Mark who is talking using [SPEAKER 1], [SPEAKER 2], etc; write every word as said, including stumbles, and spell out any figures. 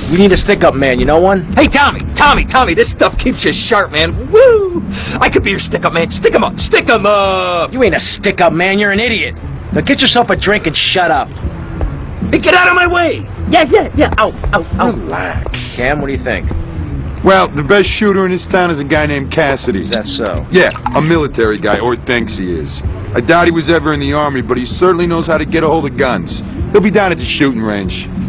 [SPEAKER 1] We need a stick-up man, you know one?
[SPEAKER 2] Hey, Tommy, Tommy, Tommy, this stuff keeps you sharp, man. Woo! I could be your stick-up man. Stick 'em up, stick 'em up!
[SPEAKER 1] You ain't a stick-up man, you're an idiot. Now get yourself a drink and shut up.
[SPEAKER 2] Hey, get out of my way! Yeah, yeah, yeah, ow, ow, ow.
[SPEAKER 3] Relax.
[SPEAKER 1] Cam, what do you think?
[SPEAKER 3] Well, the best shooter in this town is a guy named Cassidy.
[SPEAKER 1] Is that so?
[SPEAKER 3] Yeah, a military guy, or thinks he is. I doubt he was ever in the Army, but he certainly knows how to get a hold of guns. He'll be down at the shooting range.